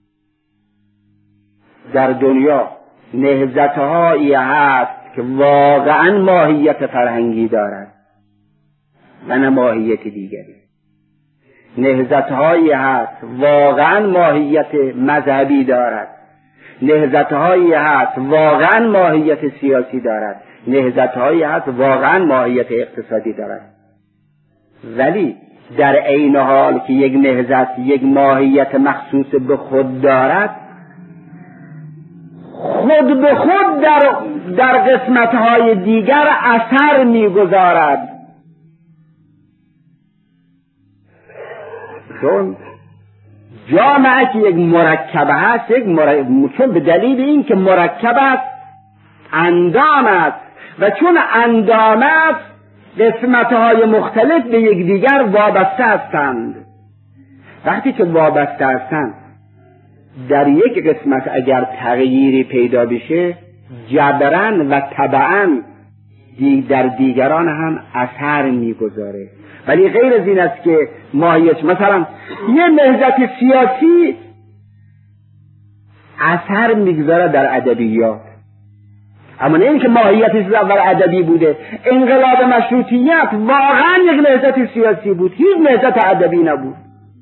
Speaker 1: در دنیا نهضت‌هایی هست که واقعا ماهیت فرهنگی دارد و نه ماهیت دیگری. نهضت‌هایی هست واقعا ماهیت مذهبی دارد، نهضت‌هایی هست واقعا ماهیت سیاسی دارد، نهضت‌هایی هست واقعا ماهیت اقتصادی دارد، ولی در عین حال که یک نهضت یک ماهیت مخصوص به خود دارد، خود به خود در قسمت‌های دیگر اثر می‌گذارد. چون جامعه که یک مرکب هست، چون به دلیل این که مرکب است اندام است، و چون اندام است قسمت‌های مختلف به یکدیگر وابسته هستند. وقتی که وابسته هستند، در یک قسمت اگر تغییری پیدا بشه جبران و تبعاً در دیگران هم اثر میگذاره. ولی غیر از این است که ماهیت، مثلا یه نهضت سیاسی اثر میگذاره در ادبیات، اما نه اینکه ماهیتش اول ادبی بوده. انقلاب مشروطیت واقعا یک نهضت سیاسی بود، هیچ نهضت ادبی نبود.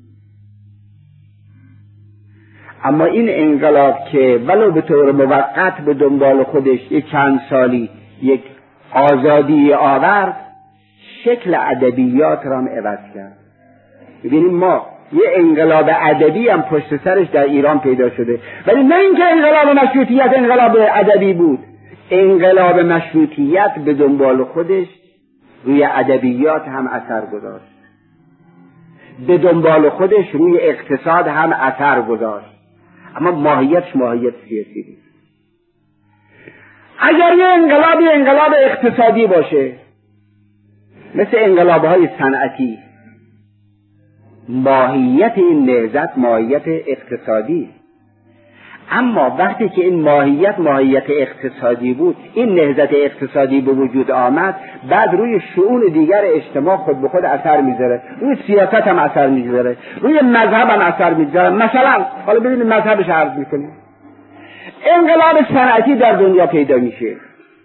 Speaker 1: اما این انقلاب که ولو به طور موقت به دنبال خودش یک چند سالی یک آزادی آورد، شکل ادبیات را هم عوض کرد. ببینیم ما یه انقلاب ادبی هم پشت سرش در ایران پیدا شده، ولی نه اینکه انقلاب مشروطیت انقلاب ادبی بود. انقلاب مشروطیت به دنبال خودش روی ادبیات هم اثر گذاشت، به دنبال خودش روی اقتصاد هم اثر گذاشت، اما ماهیتش ماهیت سیاسی بود. اگر یه انقلاب اقتصادی باشه مثل انقلاب‌های صنعتی، ماهیت این نهضت ماهیت اقتصادی، اما وقتی که این ماهیت اقتصادی بود، این نهضت اقتصادی به وجود آمد، بعد روی شؤون دیگر اجتماع خود به خود اثر میذاره، روی سیاست هم اثر میذاره، روی مذهب هم اثر میذاره. مثلا حالا ببینید مذهبش عرض میکنیم، انقلاب صنعتی در دنیا پیدا میشه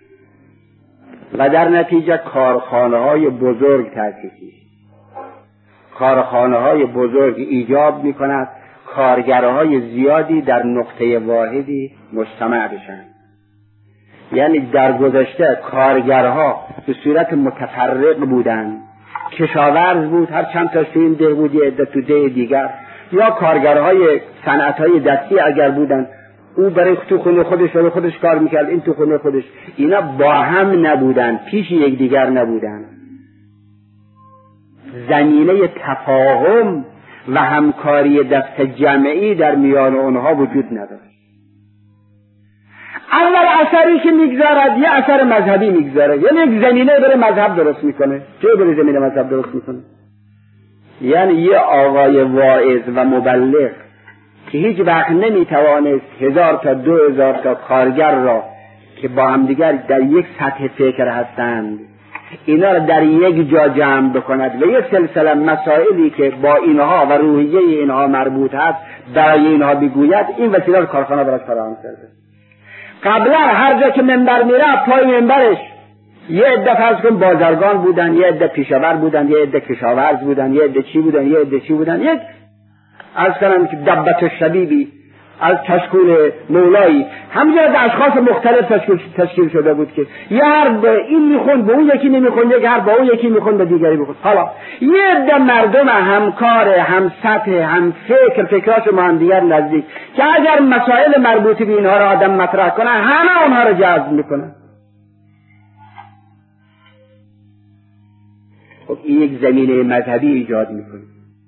Speaker 1: و در نتیجه کارخانه‌های بزرگ تأسیس میشه. کارخانه‌های بزرگ ایجاب میکند کارگرهای زیادی در نقطه واحدی مجتمع بشن. یعنی در گذشته کارگرها به صورت متفرق بودند، کشاورز بود هر چند تا این ده بود، یه عده تو ده دیگر، یا کارگرهای صنعت‌های دستی اگر بودند، او برای تو خونه خودش کار میکرد، این تو خونه خودش. اینا با هم نبودن، پیش یک دیگر نبودن. زمینه تفاهم و همکاری دست جمعی در میان اونها وجود نداشت. اول اثری که میگذارد یه اثر مذهبی میگذاره، یعنی یک زمینه برای مذهب درست میکنه. چه برای زمینه مذهب درست میکنه؟ یعنی یه آقای واعظ و مبلغ که هیچ وقت نمیتوانست 1000 تا 2000 تا کارگر را که با هم دیگر در یک سطح فکر هستند، اینا را در یک جا جمع بکند و یک سلسله مسائلی که با اینها و روحیه اینها مربوط هست برای اینها بگوید، این وسیله کارخانه براش فراهم کرده. قبلا هر جا که منبر میره پای منبرش یه عده فرض کن بازرگان بودن، یه عده پیشاور بودن، یه عده کشاورز بودن، یه عده چی بودن، یه عده چی بودن، یک از کنم که دبت شبیبی از تشکیل مولایی، همینجا اشخاص مختلف تشکیل شده بود که یه هر به این میخوند به اون یکی نمیخوند، یک هر با اون یکی میخوند به دیگری میخوند. حالا یه عده مردم همکار، هم سطح، هم فکراش ما هم دیگر نزدیک که اگر مسائل مربوط به اینها را آدم مطرح کنه همه اونها را جذب میکنه. خب این یک زمینه مذهبی ایجاد میکنه،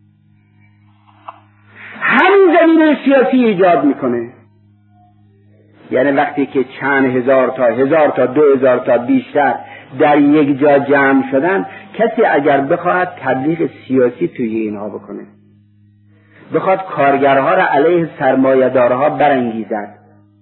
Speaker 1: همین زمینه سیاسی ایجاد میکنه. یعنی وقتی که چند هزار تا 2000 تا بیشتر در یک جا جمع شدن، کسی اگر بخواهد تبلیغ سیاسی توی اینها بکنه، بخواد کارگرها را علیه سرمایه‌دارها برانگیزد،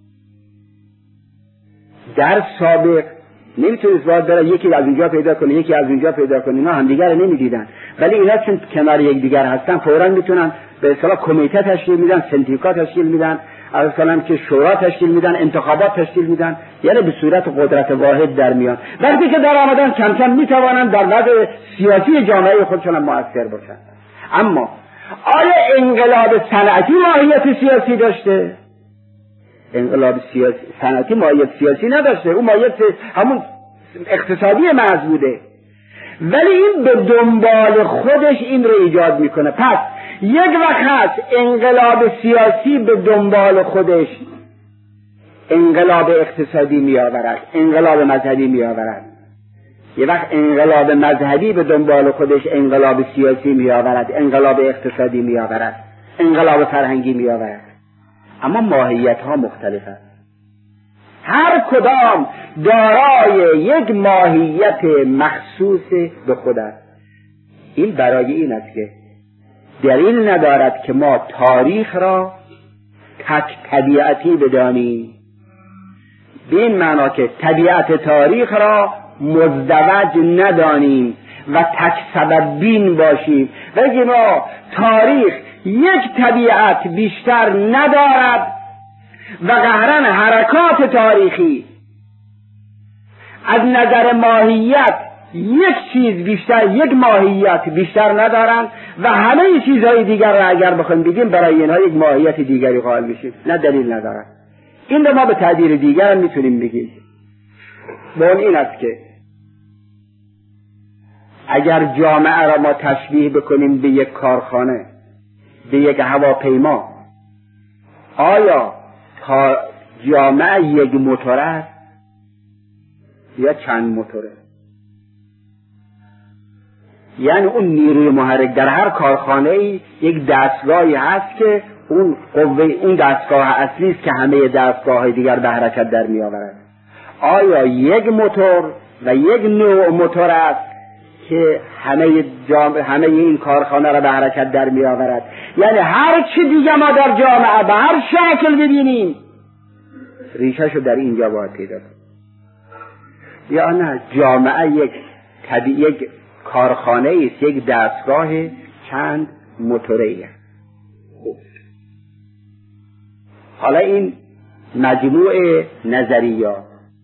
Speaker 1: در سابق نمیتونست باید برای یکی از اینجا پیدا کنه یکی از اینجا پیدا کنه، اینا هم دیگر نمیدیدن. ولی اینا چون کنار یک دیگر هستن فوراً میتونن به اصطلاح کمیته تشکیل میدن، سندیکا تشکیل میدن، از مثلا که شورا تشکیل میدن، انتخابات تشکیل میدن، یعنی به صورت قدرت واحد در میان. وقتی که در آمدن کم کم میتوانن در وضع سیاسی جامعه خودشون هم مؤثر باشن. اما آیا انقلاب صنعتی ماهیت سیاسی داشته؟ انقلاب سیاسی صنعتی ماهیت سیاسی نداشته، اون ماهیت همون اقتصادی محض بوده، ولی این به دنبال خودش این رو ایجاد میکنه. پس یک وقت هست انقلاب سیاسی به دنبال خودش انقلاب اقتصادی میآورد، انقلاب مذهبی میآورد. یه وقت انقلاب مذهبی به دنبال خودش انقلاب سیاسی میآورد، انقلاب اقتصادی میآورد، انقلاب فرهنگی میآورد. اما ماهیت ها مختلف است. هر کدام دارای یک ماهیت مخصوص به خود است. این برای این است که دلیل ندارد که ما تاریخ را تک طبیعتی بدانیم، به این معنا که طبیعت تاریخ را مزدوج ندانیم و تک سبب بین باشیم، بلکه ما تاریخ یک طبیعت بیشتر ندارد و قهرن حرکات تاریخی از نظر ماهیت یک چیز بیشتر، یک ماهیت بیشتر ندارند و همه چیزهای دیگر را اگر بخوایم بگیم برای اینها یک ماهیت دیگری قائل میشیم. نه، دلیل ندارد. این رو ما به تعبیر دیگر هم میتونیم بگیم. اون این است که اگر جامعه را ما تشبیه بکنیم به یک کارخانه، به یک هواپیما، آیا تا جامعه یک موتور است یا چند موتوره؟ یعنی اون نیروی محرک در هر کارخانه‌ای یک دستگاهی هست که اون قوه، اون دستگاه اصلی است که همه دستگاه‌های دیگر به حرکت در می‌آورد. آیا یک موتور و یک نوع موتور است که همه این کارخانه را به حرکت در می‌آورد؟ یعنی هر چی دیگه ما در جامعه به هر شکل ببینیم ریشه‌شو در اینجا باید پیدا کنیم. یا نه، جامعه یک کارخانه است، یک دستگاه چند موتوری است. حالا این مجموعه نظریات،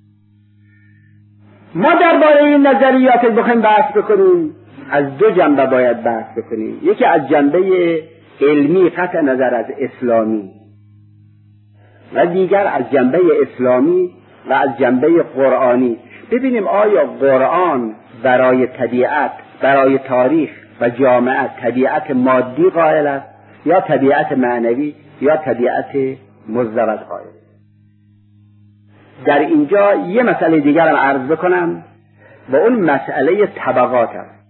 Speaker 1: ما درباره این نظریات بخوایم بحث بکنیم از دو جنبه باید بحث بکنیم. یکی از جنبه علمی قطع نظر از اسلامی و دیگر از جنبه اسلامی و از جنبه قرآنی. ببینیم آیا قرآن برای طبیعت، برای تاریخ و جامعه طبیعت مادی قائل است یا طبیعت معنوی یا طبیعت مزدوج قائل است. در اینجا یه مسئله دیگر هم عرض بکنم و اون مسئله طبقات است.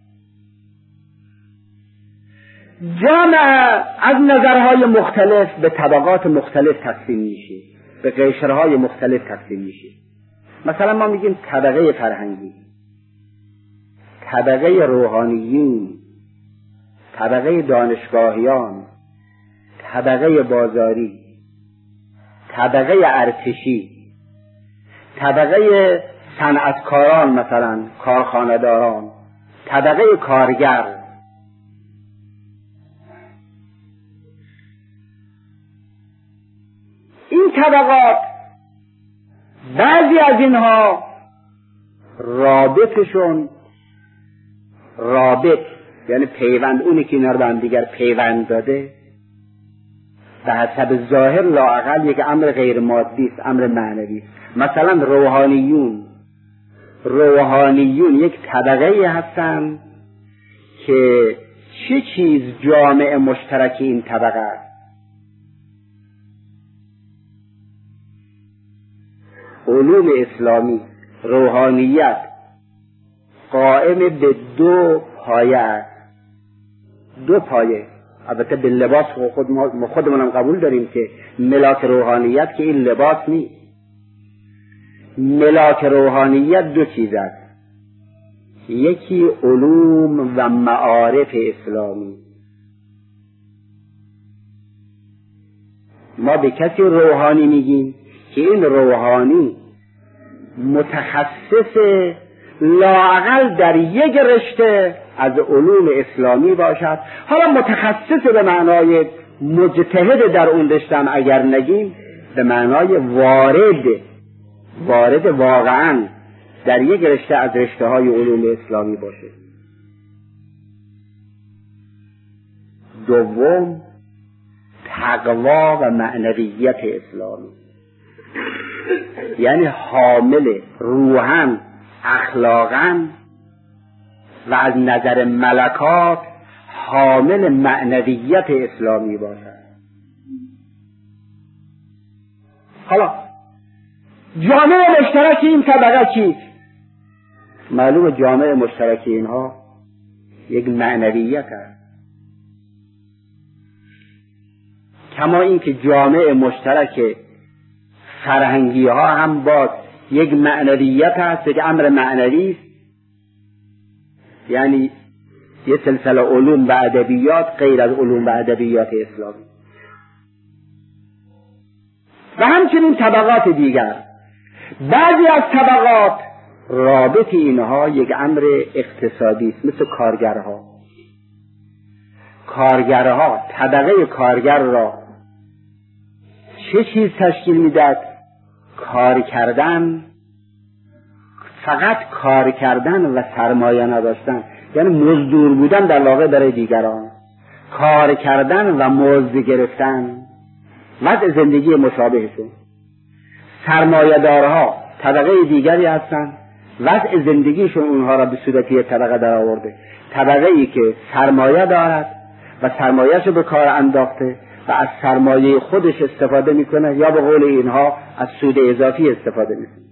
Speaker 1: جامعه از نظرهای مختلف به طبقات مختلف تقسیم میشه، به قشرهای مختلف تقسیم میشه. مثلا ما میگیم طبقه فرهنگی، طبقه روحانیون، طبقه دانشگاهیان، طبقه بازاری، طبقه ارتشی، طبقه صنعتکاران، مثلا کارخانه‌داران، طبقه کارگر. این طبقات بعضی از اینها رابطشون یعنی پیوند، اونی که اینا رو به هم دیگر پیوند داده به حسب ظاهر لااقل یک امر غیر مادی است، امر معنوی است. مثلا روحانیون یک طبقه هستند که چه چیز جامعه مشترک این طبقه است؟ علوم اسلامی، روحانیت قائم به دو پایه است. دو پایه، البته به لباس خودمونم قبول داریم که ملاک روحانیت که این لباس نیست. ملاک روحانیت دو چیز است، یکی علوم و معارف اسلامی. ما به کسی روحانی میگیم که این روحانی متخصص لااقل در یک رشته از علوم اسلامی باشد. حالا متخصص به معنای مجتهد در اون رشته هم اگر نگیم، به معنای وارد واقعا در یک رشته از رشته های علوم اسلامی باشه. دوم، تقوا و معنویت اسلامی. یعنی حامل روحاً، اخلاقاً و از نظر ملکات حامل معنویت اسلامی باشد. حالا جامعه مشترک این طبقه چیست؟ معلوم جامعه مشترک اینها یک معنویت است، کما اینکه جامعه مشترک فرهنگی ها هم باز یک معنویت است، یک امر معنوی است، یعنی یه سلسله علوم و ادبیات غیر از علوم و ادبیات اسلامی و همچنین طبقات دیگر. بعضی از طبقات رابط اینها یک امر اقتصادی است، مثل کارگرها طبقه کارگر را چه چیز تشکیل میدهد؟ کار کردن، فقط کار کردن و سرمایه نداشتن، یعنی مزدور بودن در واقع برای دیگران، کار کردن و مزد گرفتن، وضع زندگی مشابهشون. سرمایه دارها طبقه دیگری هستند، وضع زندگیشون اونها را به صورتی طبقه در آورده، طبقه ای که سرمایه دارد و سرمایه‌شو به کار انداخته و از سرمایه خودش استفاده میکنه، یا به قول اینها از سود اضافی استفاده میکنه.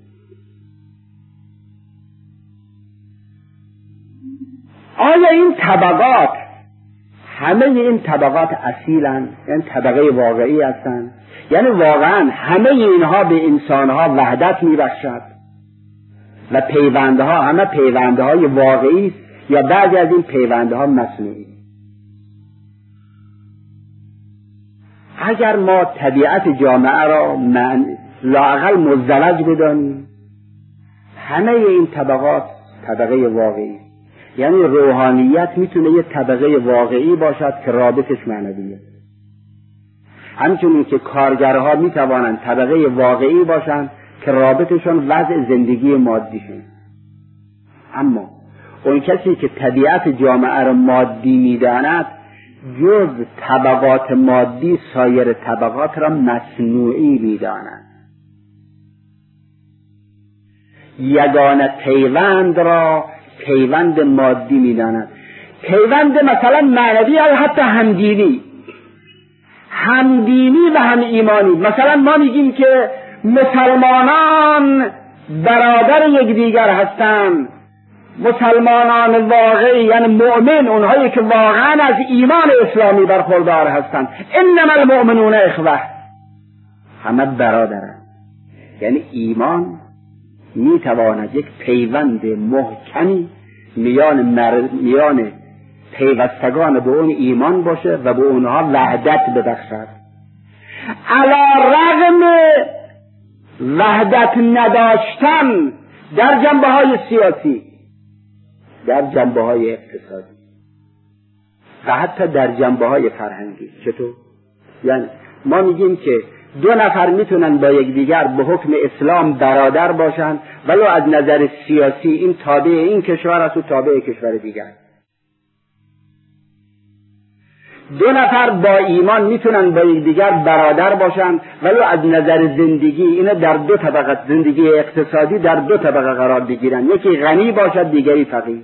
Speaker 1: آیا این طبقات همه این طبقات اصیلن؟ یعنی طبقه واقعی هستند؟ یعنی واقعا همه اینها به انسانها وحدت میبخشد و پیوندها همه پیوندهای واقعی است، یا بعضی از این پیوندها مصنوعی؟ اگر ما طبیعت جامعه را لااقل مزدوج بدانیم، همه این طبقات طبقه واقعی، یعنی روحانیت میتونه یه طبقه واقعی باشد که رابطش معنویه، همچنین که کارگرها میتوانند طبقه واقعی باشند که رابطشون وضع زندگی مادیشون. اما اون کسی که طبیعت جامعه را مادی میداند، جز طبقات مادی سایر طبقات را مصنوعی میداند. یگانه پیوند را پیوند مادی میداند، پیوند مثلا معنوی یا حتی همدینی و هم ایمانی. مثلا ما میگیم که مسلمانان برادر یکدیگر هستند، مسلمانان واقعی یعنی مؤمن، اونهایی که واقعا از ایمان اسلامی برخوردار هستند، انما المؤمنون اخوه، همه برادرند. یعنی ایمان میتواند یک پیوند محکمی میان پیوستگان به اون ایمان باشه و به اونها وحدت بدخشد. علی رغم وحدت نداشتن در جنبه‌های سیاسی، در جنبه‌های اقتصادی و حتی در جنبه‌های فرهنگی. چطور؟ یعنی ما میگیم که دو نفر میتونن با یکدیگر به حکم اسلام برادر باشن، ولو از نظر سیاسی این تابع این کشور است و تابع کشور دیگر. دو نفر با ایمان میتونن با یکدیگر برادر باشن، ولو از نظر زندگی اینا در دو طبقه، زندگی اقتصادی در دو طبقه قرار بگیرن، یکی غنی باشد دیگری فقیر.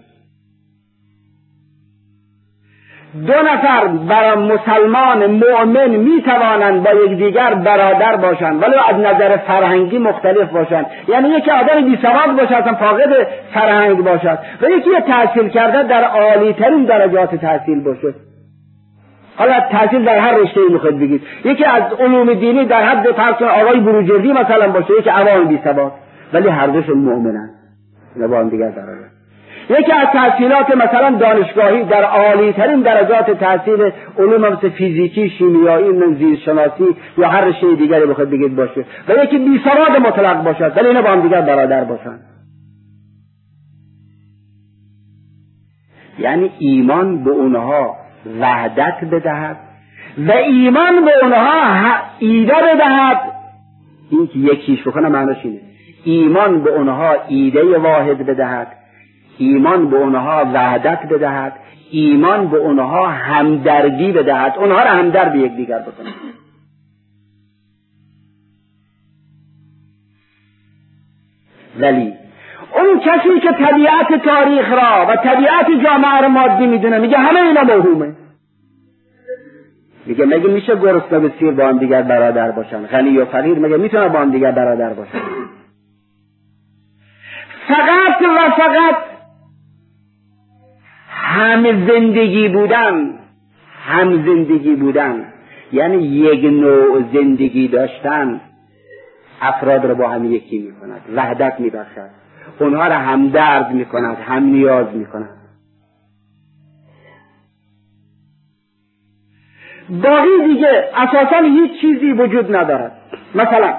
Speaker 1: دو نفر برای مسلمان مؤمن میتوانند با یکدیگر برادر باشند، ولی از نظر فرهنگی مختلف باشند. یعنی یکی آدم بی سواد باشد، اصلا فاقد فرهنگ باشد، و یکی تحصیل کرده در عالی ترین درجات تحصیل باشه. حالا تحصیل در هر رشته‌ای میخواد بگید، یکی از علوم دینی در حد فرض آقای بروجردی مثلا باشه، یکی عوام بی سواد، ولی هر دوشون مؤمنن، نه با هم دیگر برابر. یکی از تحصیلات مثلا دانشگاهی در عالی ترین درجات تحصیل علوم مثل فیزیکی، شیمیایی، زیستشناسی یا هر رشته دیگری بخواد بگید باشه، و یکی بی سواد مطلق باشد، ولی اینا با هم دیگر برادر باشن. یعنی ایمان به اونها وحدت بدهد و ایمان به اونها ایده بدهد. این که یکیش بکنه معنیش اینه، ایمان به اونها ایده واحد بدهد، ایمان به اونها وحدت بدهد، ایمان به اونها همدردی بدهد، اونها را همدرد یکدیگر بکنه.
Speaker 2: ولی اون کسی که طبیعت تاریخ را و طبیعت جامعه را مادی میدونه میگه همه اینا موهومه. میگه مگه میشه گرسنه و سیر با هم دیگر برادر باشن؟ غنی و فقیر مگه میتونه با هم دیگر برادر باشن؟ فقط و فقط هم زندگی بودن یعنی یک نوع زندگی داشتن افراد رو با هم یکی میکند، وحدت میبخشد، اونها رو هم درد میکند، هم نیاز میکند. باقی دیگه اساسا هیچ چیزی وجود ندارد. مثلا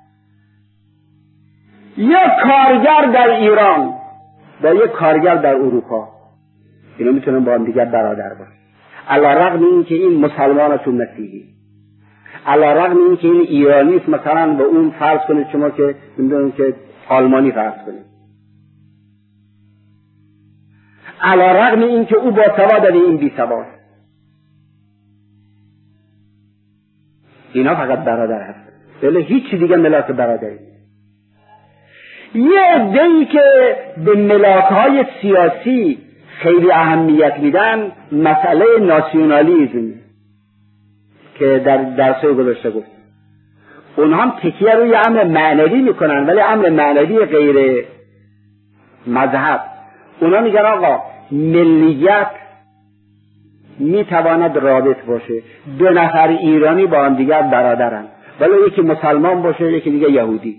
Speaker 2: یک کارگر در ایران با یک کارگر در اروپا اینا میتونن با هم دیگر برادر باشن، علیرغم این که این مسلمان است و مسیحی، علیرغم این که این ایرانی است مثلا و اون فرض کنید شما که نمیدونم که آلمانی فرض کنید، علیرغم این که او با سواد این بی سواد، اینا فقط برادر هستن، ولی هیچ دیگه ملاک برادری نیست. یه عده‌ای که به ملاک‌های سیاسی خیلی اهمیت میدن مسئله ناسیونالیسم که در درس‌های گذشته گفت، اونها هم تکیه روی امر معنوی میکنن ولی امر معنوی غیر مذهب. اونها میگن آقا ملیت میتواند رابط باشه، دو نفر ایرانی با هم دیگر برادرن ولی یکی مسلمان باشه یکی دیگه یهودی،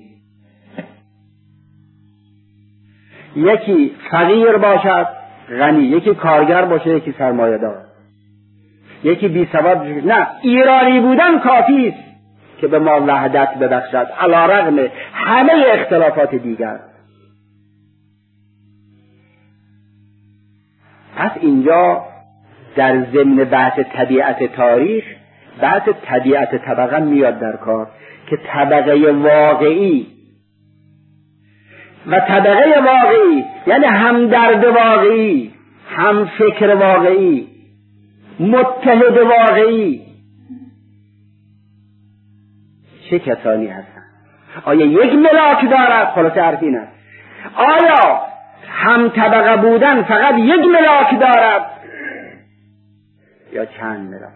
Speaker 2: یکی فقیر باشد غنی، یکی کارگر باشه یکی سرمایه‌دار، یکی بی سواد. نه، ایرانی بودن کافی است که به ما وحدت ببخشد علیرغم همه اختلافات دیگر. پس اینجا در ضمن بحث طبیعت تاریخ بحث طبیعت طبقه میاد در کار که طبقه واقعی و طبقه واقعی یعنی هم درد واقعی، هم فکر واقعی، متحد واقعی چه کسانی هستند؟ آیا یک ملاک دارد؟ خلاصه حرف این است. آیا هم طبقه بودن فقط یک ملاک دارد یا چند ملاک؟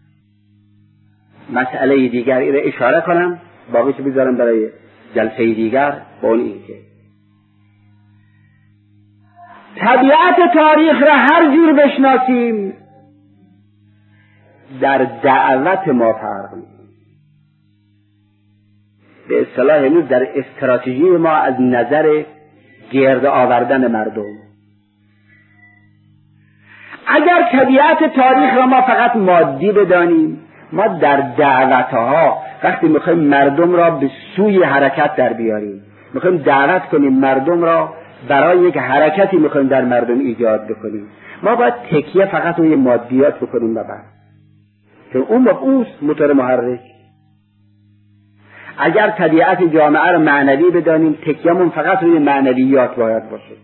Speaker 2: مسئله دیگر این اشاره کنم، باقیش بذارم برای جلسه دیگر. با اون این که طبیعت تاریخ را هر جور بشناسیم در دعوت ما فرق می‌کنه. به اصطلاح امروز در استراتژی ما از نظر گرد آوردن مردم. اگر طبیعت تاریخ را ما فقط مادی بدانیم، ما در دعوتها وقتی میخوایم مردم را به سوی حرکت در بیاریم، میخوایم دعوت کنیم مردم را برای یک حرکتی میخوایم در مردم ایجاد بکنیم، ما باید تکیه فقط روی مادیات بکنیم و بس که اون اوست موتور محرک. اگر طبیعت جامعه را معنوی بدانیم تکیه‌مون فقط روی معنویات باید باشه.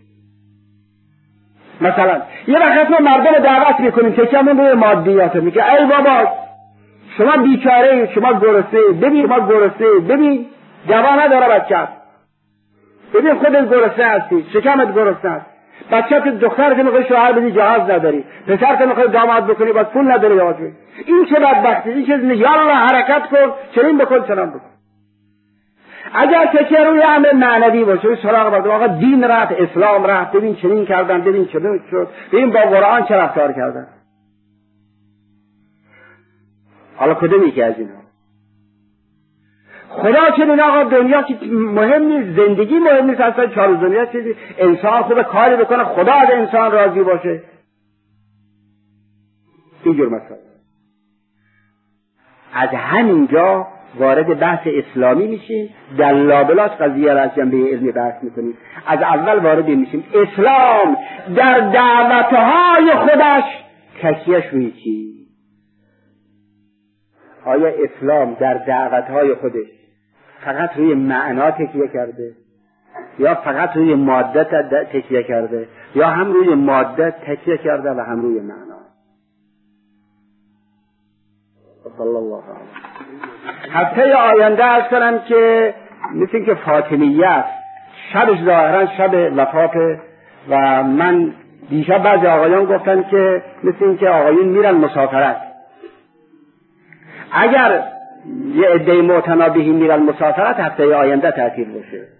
Speaker 2: مثلا یه وقت ما مردم رو دعوت میکنیم تکیه‌مون روی مادیات، میگه ای بابا شما بیچاره، شما گرسنه، ببین ما گرسنه، ببین جوان نداره بچه، ببین خودت گرسنه هستی، شکمت گرسنه است، بچه‌ت دختر که میخوای شوهر بدی جهاز نداری، پسر که میخوای داماد بکنی باید پول نداری یاد بگی. این چه بدبختی، این چه یالا حرکت کن، چنین بکن چنان بکن. اگر تکیه روی امر معنوی باشه، سراغ برد آقا دین رفت، اسلام رفت، ببین چنین کردن، ببین چنین شد، ببین با قرآن چه رفتار کردن. حالا کدومی که از اینا؟ خدا چنین آقا دنیا که مهم نیست، زندگی مهم نیست، اصلا چهار دنیا چیزی، انسان خوب کاری بکنه خدا از انسان راضی باشه. اینجور مسائل از همینجا وارد بحث اسلامی میشیم، در لابلاش قضیه را از جنبه علمی بحث میکنیم. از اول وارد میشیم اسلام در دعوتهای خودش تکیهش روی چی؟ آیا اسلام در دعوتهای خودش فقط روی معنا تکیه کرده یا فقط روی ماده تکیه کرده یا هم روی ماده تکیه کرده و هم روی معنا؟ صلی الله علیه. هفته آینده از کنم که مثل که فاطمیه است شبش ظاهرا شب وفاته و من دیشب بعضی آقایان گفتن که مثل این که آقایون میرن مسافرت. اگر یه عده معتنا بهی میرن مسافرت هفته آینده تعطیل بشه.